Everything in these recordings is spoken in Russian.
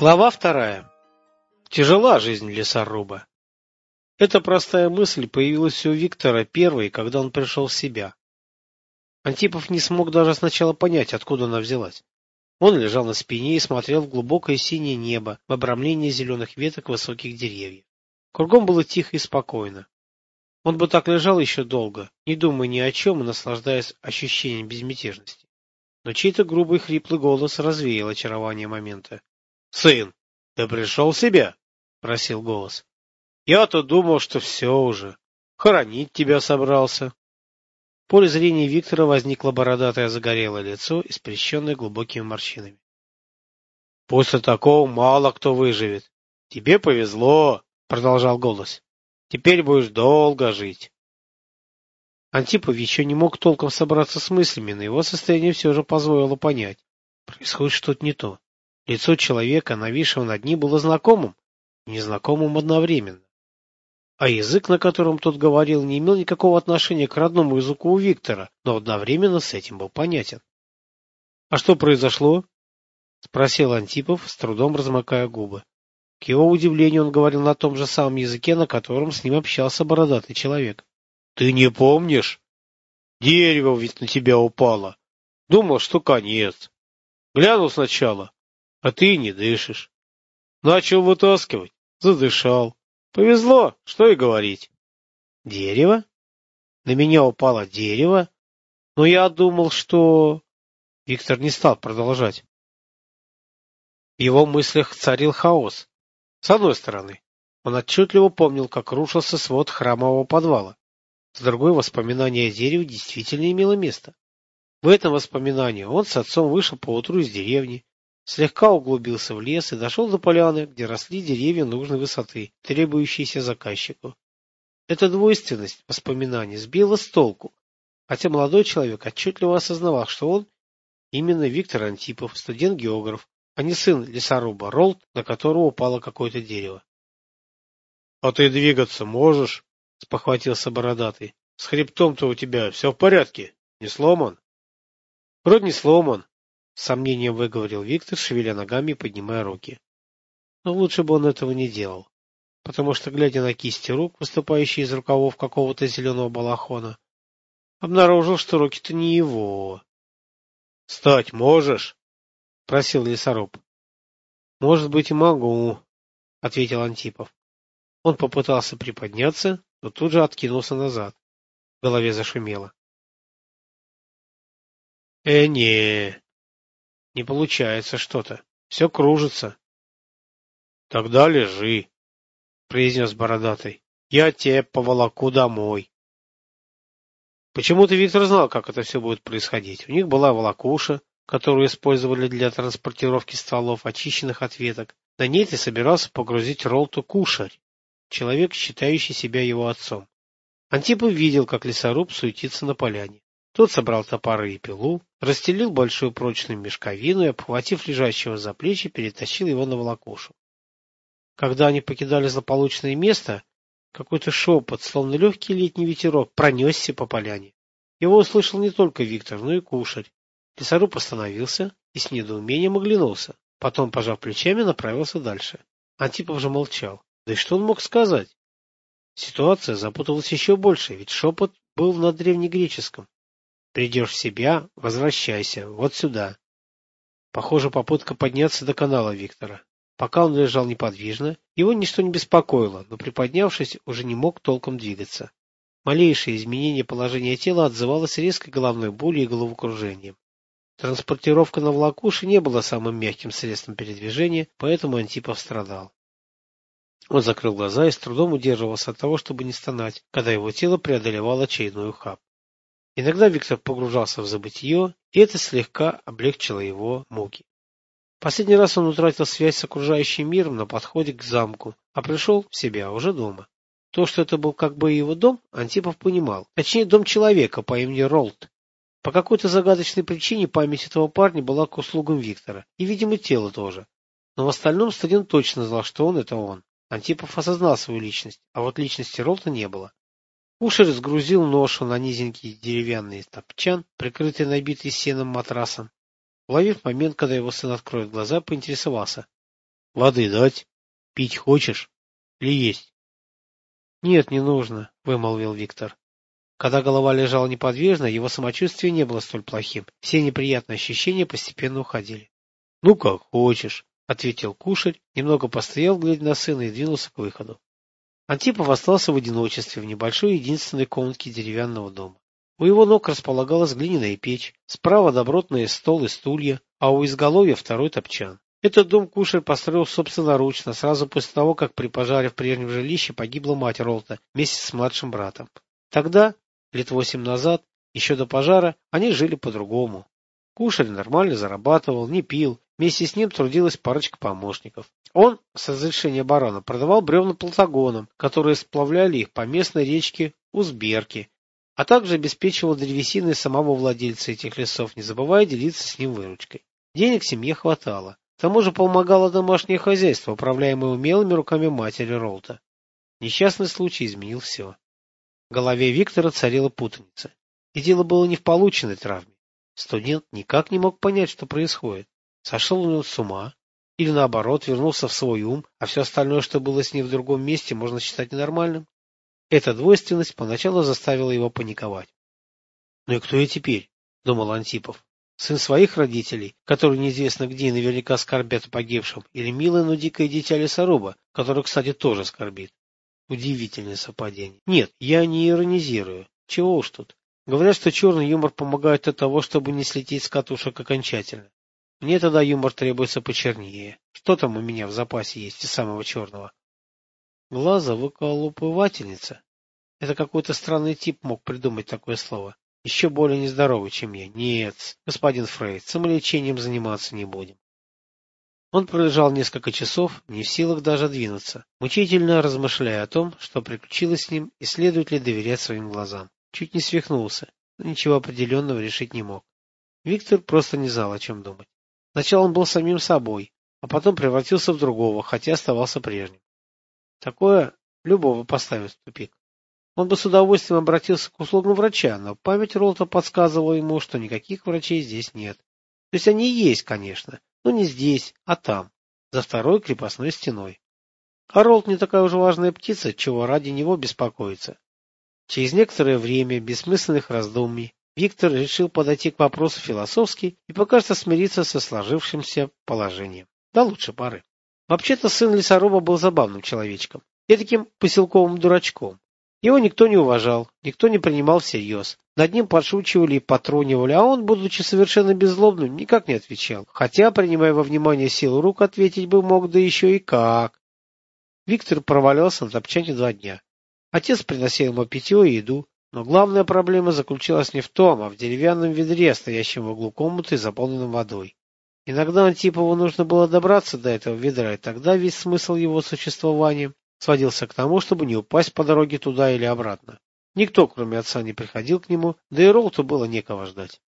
Глава 2. Тяжела жизнь лесоруба. Эта простая мысль появилась у Виктора первой, когда он пришел в себя. Антипов не смог даже сначала понять, откуда она взялась. Он лежал на спине и смотрел в глубокое синее небо, в обрамлении зеленых веток высоких деревьев. Кругом было тихо и спокойно. Он бы так лежал еще долго, не думая ни о чем и наслаждаясь ощущением безмятежности. Но чей-то грубый хриплый голос развеял очарование момента. — Сын, ты пришел в себя? — просил голос. — Я-то думал, что все уже. Хоронить тебя собрался. В поле зрения Виктора возникло бородатое загорелое лицо, испещренное глубокими морщинами. — После такого мало кто выживет. Тебе повезло, — продолжал голос. — Теперь будешь долго жить. Антипов еще не мог толком собраться с мыслями, но его состояние все же позволило понять. Происходит что-то не то. Лицо человека, нависшего над ним, было знакомым и незнакомым одновременно. А язык, на котором тот говорил, не имел никакого отношения к родному языку у Виктора, но одновременно с этим был понятен. — А что произошло? — спросил Антипов, с трудом размыкая губы. К его удивлению, он говорил на том же самом языке, на котором с ним общался бородатый человек. — Ты не помнишь? Дерево ведь на тебя упало. Думал, что конец. Глянул сначала, а ты не дышишь. Начал вытаскивать, задышал. Повезло, что и говорить. Дерево? На меня упало дерево? Но я думал, что... Виктор не стал продолжать. В его мыслях царил хаос. С одной стороны, он отчетливо помнил, как рушился свод храмового подвала. С другой, воспоминание о дереве действительно имело место. В этом воспоминании он с отцом вышел поутру из деревни, слегка углубился в лес и дошел до поляны, где росли деревья нужной высоты, требующиеся заказчику. Эта двойственность воспоминаний сбила с толку, хотя молодой человек отчетливо осознавал, что он именно Виктор Антипов, студент-географ, а не сын лесоруба Ролд, на которого упало какое-то дерево. — А ты двигаться можешь? — спохватился бородатый. — С хребтом-то у тебя все в порядке, не сломан? — Вроде не сломан, — с сомнением выговорил Виктор, шевеля ногами и поднимая руки. Но лучше бы он этого не делал, потому что, глядя на кисти рук, выступающие из рукавов какого-то зеленого балахона, обнаружил, что руки-то не его. — Встать можешь? — просил лесоруб. — Может быть, и могу, — ответил Антипов. Он попытался приподняться, но тут же откинулся назад. В голове зашумело. — не получается что-то. Все кружится. — Тогда лежи, — произнес бородатый. — Я тебя поволоку домой. Почему-то Виктор знал, как это все будет происходить. У них была волокуша, которую использовали для транспортировки стволов, очищенных от веток. На ней ты собирался погрузить Ролту кушарь, человек, считающий себя его отцом. Антипов видел, как лесоруб суетится на поляне. Тот собрал топоры и пилу, расстелил большую прочную мешковину и, обхватив лежащего за плечи, перетащил его на волокушу. Когда они покидали злополучное место, какой-то шепот, словно легкий летний ветерок, пронесся по поляне. Его услышал не только Виктор, но и кушарь. Лесоруб остановился и с недоумением оглянулся. Потом, пожав плечами, направился дальше. Антипов же молчал. Да и что он мог сказать? Ситуация запуталась еще больше, ведь шепот был на древнегреческом. Придешь в себя, возвращайся, вот сюда. Похоже, попытка подняться до канала Виктора. Пока он лежал неподвижно, его ничто не беспокоило, но приподнявшись, уже не мог толком двигаться. Малейшее изменение положения тела отзывалось резкой головной болью и головокружением. Транспортировка на волокуше не была самым мягким средством передвижения, поэтому Антипов страдал. Он закрыл глаза и с трудом удерживался от того, чтобы не стонать, когда его тело преодолевало очередной ухаб. Иногда Виктор погружался в забытье, и это слегка облегчило его муки. Последний раз он утратил связь с окружающим миром на подходе к замку, а пришел в себя уже дома. То, что это был как бы его дом, Антипов понимал. Точнее, дом человека по имени Ролд. По какой-то загадочной причине память этого парня была к услугам Виктора, и, видимо, тело тоже. Но в остальном студент точно знал, что он — это он. Антипов осознал свою личность, а вот личности Ролда не было. Кушарь сгрузил ношу на низенький деревянный топчан, прикрытый набитый сеном матрасом. Уловив момент, когда его сын откроет глаза, поинтересовался. Воды дать? Пить хочешь? Или есть? Нет, не нужно, вымолвил Виктор. Когда голова лежала неподвижно, его самочувствие не было столь плохим. Все неприятные ощущения постепенно уходили. — Ну, как хочешь, — ответил кушарь, немного постоял, глядя на сына, и двинулся к выходу. Антипов остался в одиночестве в небольшой единственной комнатке деревянного дома. У его ног располагалась глиняная печь, справа добротный стол и стулья, а у изголовья второй топчан. Этот дом кушарь построил собственноручно, сразу после того, как при пожаре в прежнем жилище погибла мать Ролта вместе с младшим братом. Тогда, лет 8 назад, еще до пожара, они жили по-другому. Кушарь нормально зарабатывал, не пил, вместе с ним трудилась парочка помощников. Он, с разрешения барона, продавал бревна платагонам, которые сплавляли их по местной речке Узберки, а также обеспечивал древесиной самого владельца этих лесов, не забывая делиться с ним выручкой. Денег семье хватало. К тому же помогало домашнее хозяйство, управляемое умелыми руками матери Ролта. Несчастный случай изменил все. В голове Виктора царила путаница. И дело было не в полученной травме. Студент никак не мог понять, что происходит. Сошел он с ума? Или наоборот, вернулся в свой ум, а все остальное, что было с ним в другом месте, можно считать ненормальным? Эта двойственность поначалу заставила его паниковать. «Ну и кто я теперь?» — думал Антипов. «Сын своих родителей, которые неизвестно где и наверняка скорбят о погибшем, или милое, но дикое дитя лесоруба, который, кстати, тоже скорбит? Удивительное совпадение. Нет, я не иронизирую. Чего уж тут. Говорят, что черный юмор помогает от того, чтобы не слететь с катушек окончательно. Мне тогда юмор требуется почернее. Что там у меня в запасе есть из самого черного? Глазовыколупывательница. Это какой-то странный тип мог придумать такое слово. Еще более нездоровый, чем я. Нет, господин Фрейд, самолечением заниматься не будем. Он пролежал несколько часов, не в силах даже двинуться, мучительно размышляя о том, что приключилось с ним и следует ли доверять своим глазам. Чуть не свихнулся, но ничего определенного решить не мог. Виктор просто не знал, о чем думать. Сначала он был самим собой, а потом превратился в другого, хотя оставался прежним. Такое любого поставит в тупик. Он бы с удовольствием обратился к услугам врача, но память Ролта подсказывала ему, что никаких врачей здесь нет. То есть они есть, конечно, но не здесь, а там, за второй крепостной стеной. А Ролт не такая уж важная птица, чего ради него беспокоиться. Через некоторое время бессмысленных раздумий Виктор решил подойти к вопросу философски и пока что смириться со сложившимся положением. До лучшей поры. Вообще-то сын лесоруба был забавным человечком, и таким поселковым дурачком. Его никто не уважал, никто не принимал всерьез. Над ним подшучивали и потронивали, а он, будучи совершенно беззлобным, никак не отвечал. Хотя, принимая во внимание силу рук, ответить бы мог, да еще и как. Виктор провалялся на топчане 2 дня. Отец приносил ему питье и еду, но главная проблема заключалась не в том, а в деревянном ведре, стоящем в углу комнаты, заполненном водой. Иногда Антипову нужно было добраться до этого ведра, и тогда весь смысл его существования сводился к тому, чтобы не упасть по дороге туда или обратно. Никто, кроме отца, не приходил к нему, да и Ролту было некого ждать.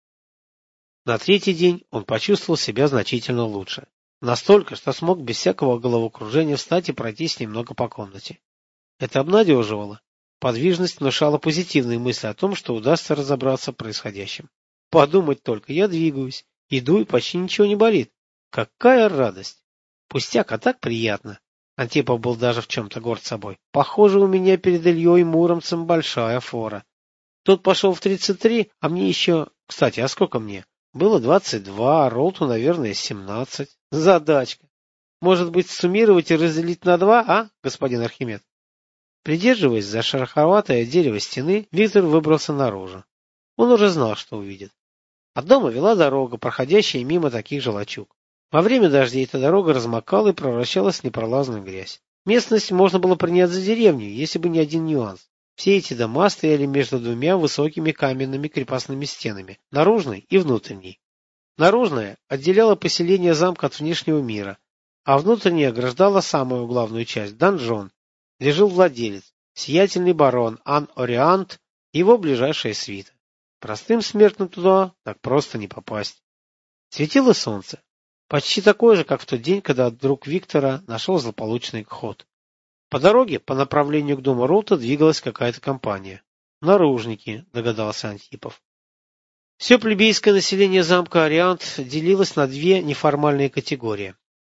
На 3-й день он почувствовал себя значительно лучше. Настолько, что смог без всякого головокружения встать и пройтись немного по комнате. Это обнадеживало. Подвижность внушала позитивные мысли о том, что удастся разобраться в происходящем. Подумать только, я двигаюсь, иду и почти ничего не болит. Какая радость! Пустяк, а так приятно. Антипов был даже в чем-то горд собой. Похоже, у меня перед Ильей Муромцем большая фора. Тот пошел в 33, а мне еще... Кстати, а сколько мне? Было 22, а Ролту, наверное, 17. Задачка. Может быть, суммировать и разделить на 2, а, господин Архимед? Придерживаясь за шероховатое дерево стены, Виктор выбрался наружу. Он уже знал, что увидит. От дома вела дорога, проходящая мимо таких же лачуг. Во время дождей эта дорога размокала и превращалась в непролазную грязь. Местность можно было принять за деревню, если бы не один нюанс. Все эти дома стояли между 2 высокими каменными крепостными стенами, наружной и внутренней. Наружная отделяла поселение замка от внешнего мира, а внутренняя ограждала самую главную часть – донжон, где жил владелец, сиятельный барон Ан-Ориант и его ближайшая свита. Простым смертным туда так просто не попасть. Светило солнце. Почти такое же, как в тот день, когда друг Виктора нашел злополучный ход. По дороге, по направлению к дому Ролта, двигалась какая-то компания. Наружники, догадался Антипов. Все плебейское население замка Ориант делилось на 2 неформальные категории.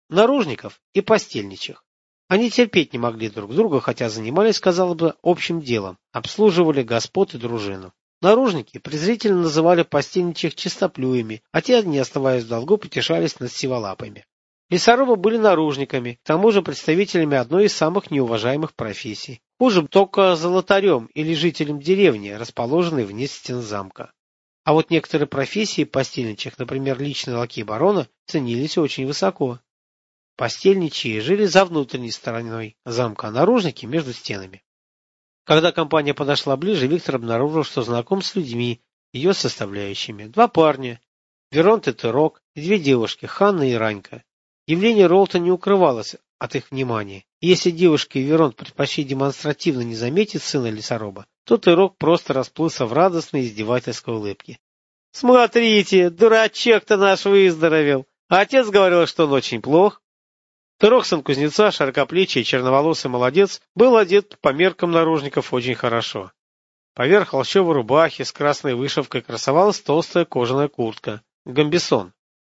наружников и постельничих. Они терпеть не могли друг друга, хотя занимались, казалось бы, общим делом, обслуживали господ и дружину. Наружники презрительно называли постельничих чистоплюями, а те, не оставаясь в долгу, потешались над сиволапами. Лесорубы были наружниками, к тому же представителями одной из самых неуважаемых профессий. Хуже только золотарем или жителем деревни, расположенной вне стен замка. А вот некоторые профессии постельничих, например, личные лакеи барона, ценились очень высоко. Постельничьи жили за внутренней стороной замка, а наружники между стенами. Когда компания подошла ближе, Виктор обнаружил, что знаком с людьми, ее составляющими. Два парня, Веронт и Терок, и две девушки, Ханна и Ранька. Явление Ролта не укрывалось от их внимания. И если девушка и Веронт предпочли демонстративно не заметить сына лесоруба, то Терок просто расплылся в радостной издевательской улыбке. — Смотрите, дурачок-то наш выздоровел! А отец говорил, что он очень плох. Терок, сын кузнеца, широкоплечий, черноволосый молодец, был одет по меркам наружников очень хорошо. Поверх холщовой рубахи с красной вышивкой красовалась толстая кожаная куртка, гамбесон.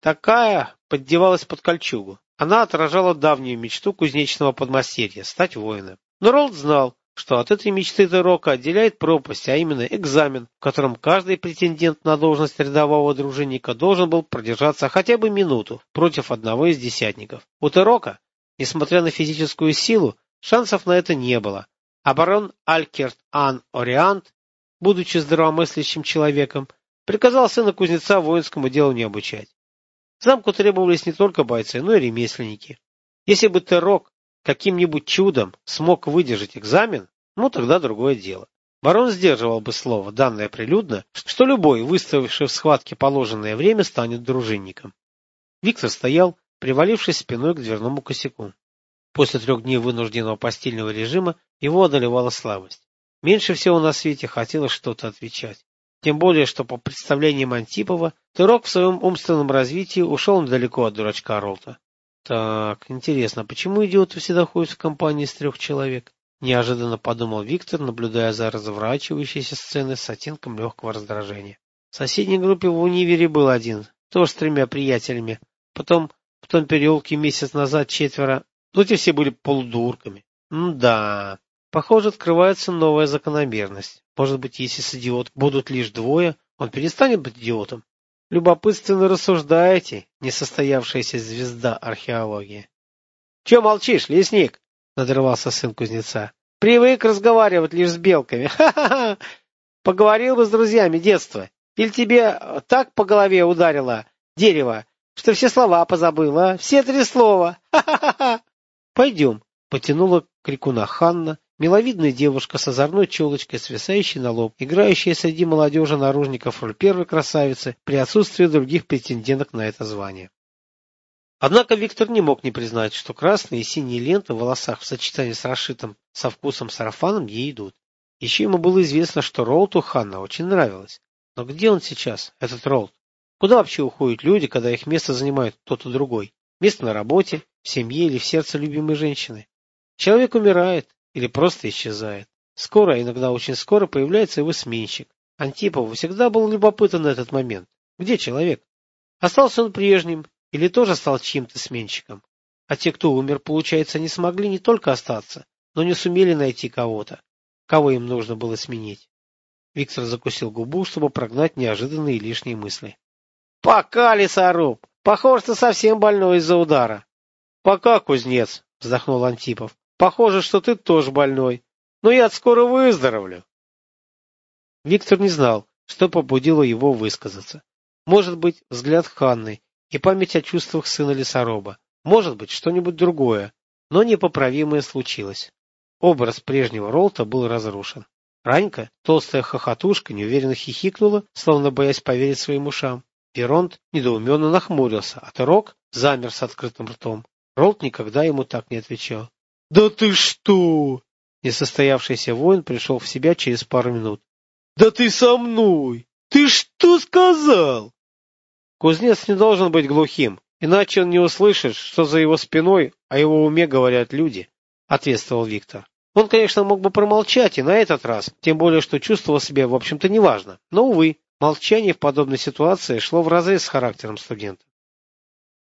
Такая поддевалась под кольчугу. Она отражала давнюю мечту кузнечного подмастерья — стать воином. Но Ролд знал, что от этой мечты Терока отделяет пропасть, а именно экзамен, в котором каждый претендент на должность рядового дружинника должен был продержаться хотя бы минуту против одного из десятников. У Терока, несмотря на физическую силу, шансов на это не было, а барон Алькерт Ан Ориант, будучи здравомыслящим человеком, приказал сына кузнеца воинскому делу не обучать. Замку требовались не только бойцы, но и ремесленники. Если бы Терок каким-нибудь чудом смог выдержать экзамен, ну тогда другое дело. Барон сдерживал бы слово, данное прилюдно, что любой, выставивший в схватке положенное время, станет дружинником. Виктор стоял, привалившись спиной к дверному косяку. После 3 дней вынужденного постельного режима его одолевала слабость. Меньше всего на свете хотелось что-то отвечать. Тем более, что по представлениям Антипова, Терок в своем умственном развитии ушел недалеко от дурачка Ролта. Так, интересно, почему идиоты всегда ходят в компании из 3 человек? Неожиданно подумал Виктор, наблюдая за разворачивающейся сценой с оттенком легкого раздражения. В соседней группе в универе был один, тоже с 3 приятелями. Потом в том переулке месяц назад 4. Тут и все были полудурками. Да, похоже, открывается новая закономерность. Может быть, если с идиотом будут лишь 2, он перестанет быть идиотом? Любопытственно рассуждаете, несостоявшаяся звезда археологии. — Че молчишь, лесник? — надрывался сын кузнеца. — Привык разговаривать лишь с белками. Ха-ха-ха! Поговорил бы с друзьями детства. Или тебе так по голове ударило дерево, что все слова позабыла, все 3 слова. Ха-ха-ха! — Пойдем, — потянула крикуна Ханна, миловидная девушка с озорной челочкой, свисающей на лоб, играющая среди молодежи наружников роль первой красавицы при отсутствии других претенденток на это звание. Однако Виктор не мог не признать, что красные и синие ленты в волосах в сочетании с расшитым со вкусом сарафаном ей идут. Еще ему было известно, что Ролту Ханна очень нравилась. Но где он сейчас, этот Ролт? Куда вообще уходят люди, когда их место занимает кто-то другой? Место на работе, в семье или в сердце любимой женщины? Человек умирает или просто исчезает. Скоро, а иногда очень скоро, появляется его сменщик. Антипову всегда был любопытен на этот момент. Где человек? Остался он прежним или тоже стал чьим-то сменщиком? А те, кто умер, получается, не смогли не только остаться, но не сумели найти кого-то, кого им нужно было сменить. Виктор закусил губу, чтобы прогнать неожиданные лишние мысли. — Пока, лесоруб! Похоже, ты совсем больной из-за удара. — Пока, кузнец! — вздохнул Антипов. — Похоже, что ты тоже больной. Но я скоро выздоровлю. Виктор не знал, что побудило его высказаться. Может быть, взгляд Ханны и память о чувствах сына лесоруба. Может быть, что-нибудь другое, но непоправимое случилось. Образ прежнего Ролта был разрушен. Ранька, толстая хохотушка, неуверенно хихикнула, словно боясь поверить своим ушам. Веронт недоуменно нахмурился, а Терок замер с открытым ртом. Ролт никогда ему так не отвечал. — Да ты что? Несостоявшийся воин пришел в себя через пару минут. — Да ты со мной! Ты что сказал? Кузнец не должен быть глухим, иначе он не услышит, что за его спиной о его уме говорят люди, — ответствовал Виктор. Он, конечно, мог бы промолчать и на этот раз, тем более, что чувствовал себя, в общем-то, неважно. Но, увы, молчание в подобной ситуации шло вразрез с характером студента.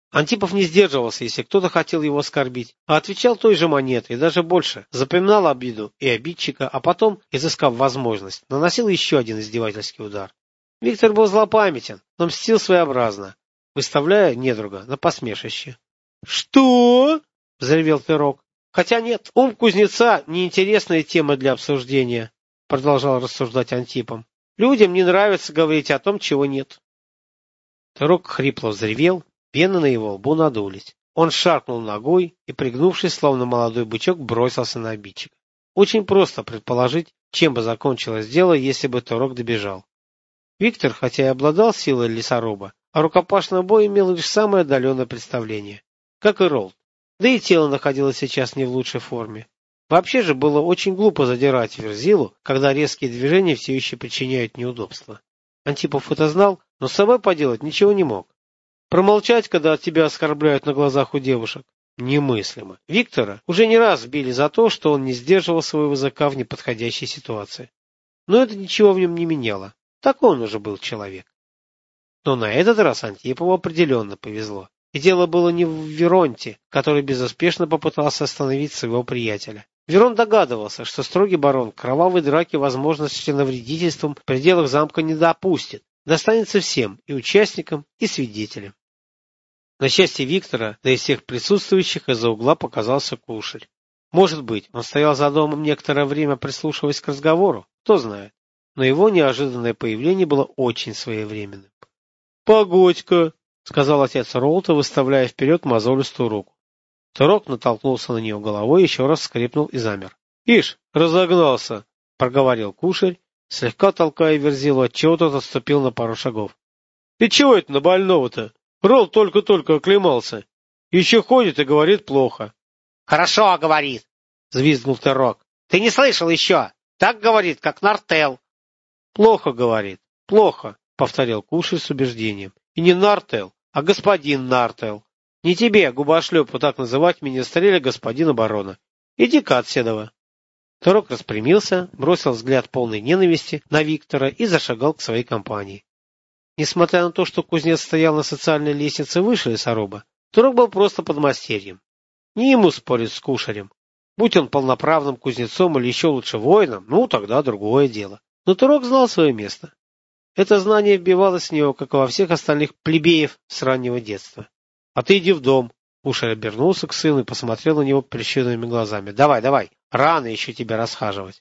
Антипов не сдерживался, если кто-то хотел его оскорбить, а отвечал той же монетой, и даже больше, запоминал обиду и обидчика, а потом, изыскав возможность, наносил еще один издевательский удар. Виктор был злопамятен, но мстил своеобразно, выставляя недруга на посмешище. — Что? — взревел Пирог. — Хотя нет, ум кузнеца — неинтересная тема для обсуждения, — продолжал рассуждать Антипом. — Людям не нравится говорить о том, чего нет. Пирог хрипло взревел. Вены на его лбу надулись. Он шаркнул ногой и, пригнувшись, словно молодой бычок, бросился на обидчика. Очень просто предположить, чем бы закончилось дело, если бы Турок добежал. Виктор, хотя и обладал силой лесоруба, о рукопашном бою имел лишь самое отдаленное представление. Как и Ролд. Да и тело находилось сейчас не в лучшей форме. Вообще же было очень глупо задирать Верзилу, когда резкие движения все еще причиняют неудобства. Антипов это знал, но с собой поделать ничего не мог. Промолчать, когда тебя оскорбляют на глазах у девушек? Немыслимо. Виктора уже не раз били за то, что он не сдерживал своего языка в неподходящей ситуации. Но это ничего в нем не меняло. Такой он уже был человек. Но на этот раз Антипову определенно повезло. И дело было не в Веронте, который безуспешно попытался остановить своего приятеля. Верон догадывался, что строгий барон кровавой драки возможно с членовредительством в пределах замка не допустит. Достанется всем, и участникам, и свидетелям. На счастье Виктора, да и всех присутствующих, из-за угла показался Кушарь. Может быть, он стоял за домом некоторое время, прислушиваясь к разговору, кто знает. Но его неожиданное появление было очень своевременным. — Погодь-ка, — сказал отец Ролта, выставляя вперед мозолистую руку. Турок натолкнулся на нее головой, еще раз скрипнул и замер. — Ишь, разогнался, — проговорил Кушарь, слегка толкая Верзилу, отчего тот отступил на пару шагов. — Ты чего это на больного-то? Ролл только-только оклемался. Еще ходит и говорит плохо. — Хорошо говорит, — взвизгнул Турок. — Ты не слышал еще? Так говорит, как Нартел. — Плохо говорит, плохо, — повторил Кушарь с убеждением. — И не Нартел, а господин Нартел. Не тебе, губошлепу, так называть министреля господина барона. Иди-ка отседова. Турок распрямился, бросил взгляд полной ненависти на Виктора и зашагал к своей компании. Несмотря на то, что кузнец стоял на социальной лестнице выше лесоруба, Турок был просто подмастерьем. Не ему спорить с Кушарем. Будь он полноправным кузнецом или еще лучше воином, ну, тогда другое дело. Но Турок знал свое место. Это знание вбивалось в него, как и во всех остальных плебеев с раннего детства. — А ты иди в дом. Кушарь обернулся к сыну и посмотрел на него прищуренными глазами. — Давай, давай, рано еще тебя расхаживать.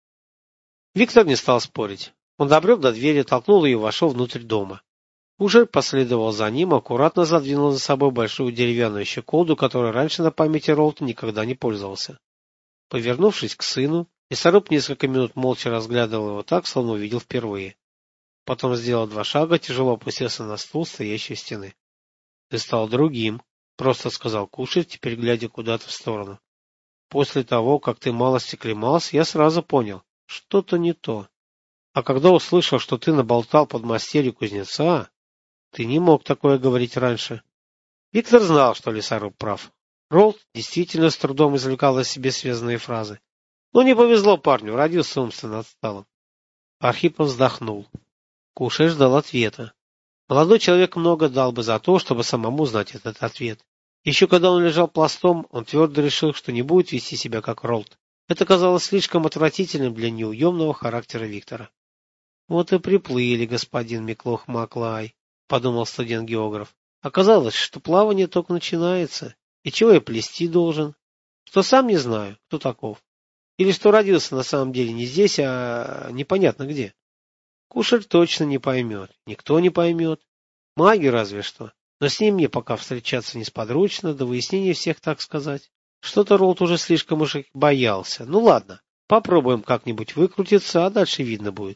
Виктор не стал спорить. Он добрел до двери, толкнул ее и вошел внутрь дома. Кушарь последовал за ним, аккуратно задвинул за собой большую деревянную щеколду, которой раньше на памяти Ролта никогда не пользовался. Повернувшись к сыну, лесоруб несколько минут молча разглядывал его так, словно увидел впервые. Потом сделал 2 шага, тяжело опустился на стул, стоящий у стены. — Ты стал другим, — просто сказал Кушарь, теперь глядя куда-то в сторону. — После того, как ты малость оклемался, я сразу понял, что-то не то. А когда услышал, что ты наболтал подмастерью кузнеца, ты не мог такое говорить раньше. Виктор знал, что лесоруб прав. Ролд действительно с трудом извлекал из себе связанные фразы. Но не повезло парню, родился умственно отсталым. Архипов вздохнул. Кушарь ждал ответа. Молодой человек много дал бы за то, чтобы самому знать этот ответ. Еще когда он лежал пластом, он твердо решил, что не будет вести себя как Ролд. Это казалось слишком отвратительным для неуемного характера Виктора. Вот и приплыли, господин Миклох Маклай, — подумал студент-географ. Оказалось, что плавание только начинается. И чего я плести должен? Что сам не знаю, кто таков. Или что родился на самом деле не здесь, а непонятно где. Кушарь точно не поймет, никто не поймет. Маги разве что. Но с ним мне пока встречаться несподручно, до выяснения всех, так сказать. Что-то Ролд уже слишком уж боялся. Ну ладно, попробуем как-нибудь выкрутиться, а дальше видно будет.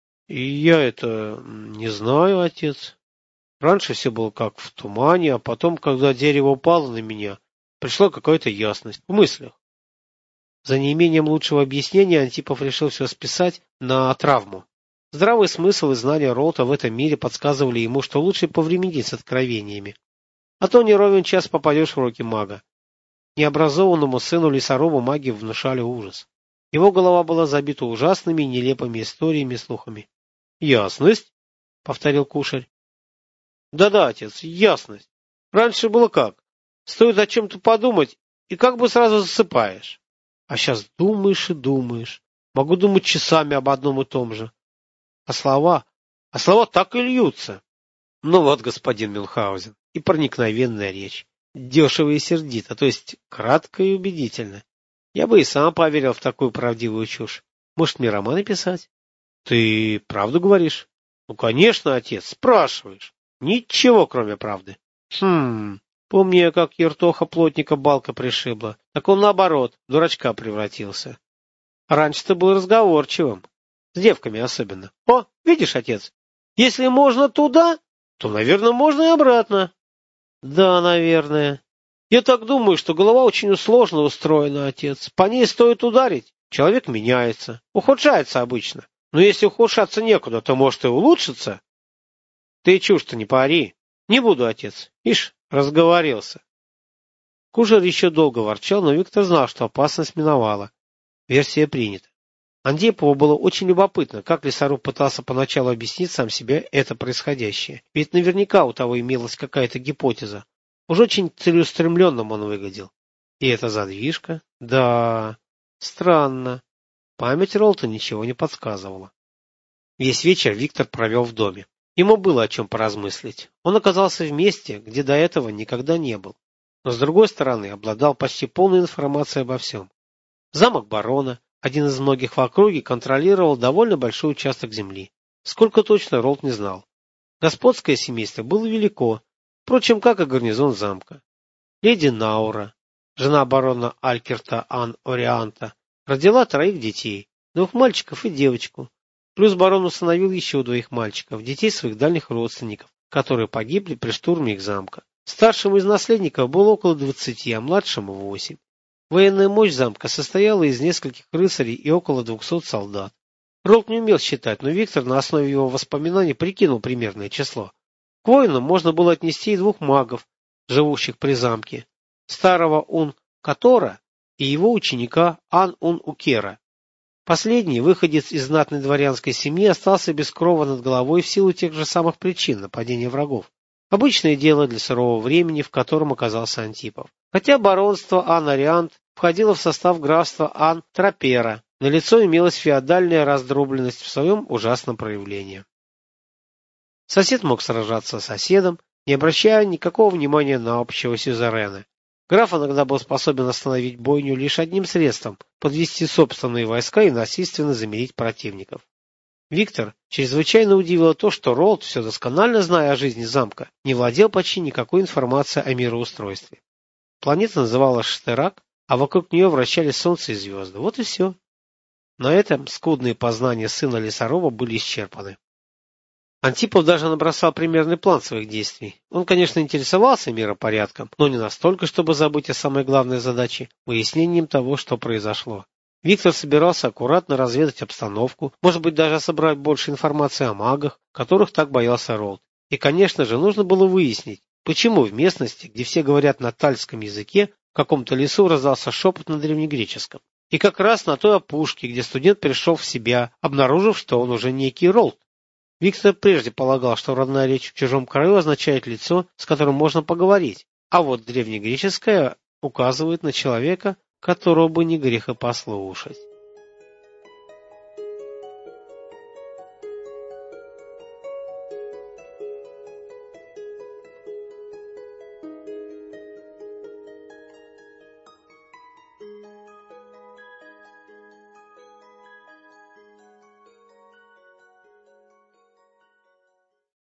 Я это не знаю, отец. Раньше все было как в тумане, а потом, когда дерево упало на меня, пришла какая-то ясность в мыслях. За неимением лучшего объяснения Антипов решил все списать на травму. Здравый смысл и знания Ролта в этом мире подсказывали ему, что лучше повременить с откровениями. А то не ровен час попадешь в руки мага. Необразованному сыну лесоруба маги внушали ужас. Его голова была забита ужасными и нелепыми историями и слухами. — Ясность? — повторил Кушарь. — Да-да, отец, ясность. Раньше было как? Стоит о чем-то подумать, и как бы сразу засыпаешь. А сейчас думаешь и думаешь. Могу думать часами об одном и том же. А слова? А слова так и льются. Ну вот, господин Мюнхгаузен, и проникновенная речь. Дешево и сердито, то есть кратко и убедительно. Я бы и сам поверил в такую правдивую чушь. Может, мне романы писать? Ты правду говоришь? Ну, конечно, отец, спрашиваешь. Ничего, кроме правды. Помню я, как Ертоха плотника балка пришибла. Так он, наоборот, в дурачка превратился. Раньше-то был разговорчивым. С девками особенно. О, видишь, отец, если можно туда, то, наверное, можно и обратно. Да, наверное. Я так думаю, что голова очень сложно устроена, отец. По ней стоит ударить. Человек меняется. Ухудшается обычно. Но если ухудшаться некуда, то может и улучшиться. Ты чушь-то не пари. Не буду, отец. Ишь, разговорился. Кужер еще долго ворчал, но Виктор знал, что опасность миновала. Версия принята. Антипову было очень любопытно, как лесоруб пытался поначалу объяснить сам себе это происходящее. Ведь наверняка у того имелась какая-то гипотеза. Уж очень целеустремленным он выглядел. И эта задвижка? Да, странно. Память Ролта ничего не подсказывала. Весь вечер Виктор провел в доме. Ему было о чем поразмыслить. Он оказался в месте, где до этого никогда не был. Но, с другой стороны, обладал почти полной информацией обо всем. Замок барона, один из многих в округе, контролировал довольно большой участок земли. Сколько точно Ролт не знал. Господское семейство было велико, впрочем, как и гарнизон замка. Леди Наура, жена барона Алькерта Ан Орианта, родила 3 детей, 2 мальчиков и девочку. Плюс барон усыновил еще 2 мальчиков, детей своих дальних родственников, которые погибли при штурме их замка. Старшему из наследников было около 20, а младшему 8. Военная мощь замка состояла из нескольких рыцарей и около 200 солдат. Ролт не умел считать, но Виктор на основе его воспоминаний прикинул примерное число. К воинам можно было отнести и 2 магов, живущих при замке, старого Ун-Катора и его ученика Ан-Ун-Укера. Последний, выходец из знатной дворянской семьи, остался без крова над головой в силу тех же самых причин нападения врагов. Обычное дело для сырого времени, в котором оказался Антипов. Хотя баронство Ан-Ориант входило в состав графства Ан-Тропера, налицо имелась феодальная раздробленность в своем ужасном проявлении. Сосед мог сражаться с соседом, не обращая никакого внимания на общего сюзерена. Граф иногда был способен остановить бойню лишь одним средством – подвести собственные войска и насильственно замерить противников. Виктор чрезвычайно удивило то, что Ролт, все досконально зная о жизни замка, не владел почти никакой информацией о мироустройстве. Планета называлась Штерак, а вокруг нее вращались Солнце и звезды. Вот и все. На этом скудные познания сына лесоруба были исчерпаны. Антипов даже набросал примерный план своих действий. Он, конечно, интересовался миропорядком, но не настолько, чтобы забыть о самой главной задаче – выяснением того, что произошло. Виктор собирался аккуратно разведать обстановку, может быть, даже собрать больше информации о магах, которых так боялся Ролт. И, конечно же, нужно было выяснить, почему в местности, где все говорят на тальском языке, в каком-то лесу раздался шепот на древнегреческом. И как раз на той опушке, где студент пришел в себя, обнаружив, что он уже некий Ролт. Виктор прежде полагал, что родная речь в чужом краю означает лицо, с которым можно поговорить, а вот древнегреческое указывает на человека, которого бы не грех и послушать.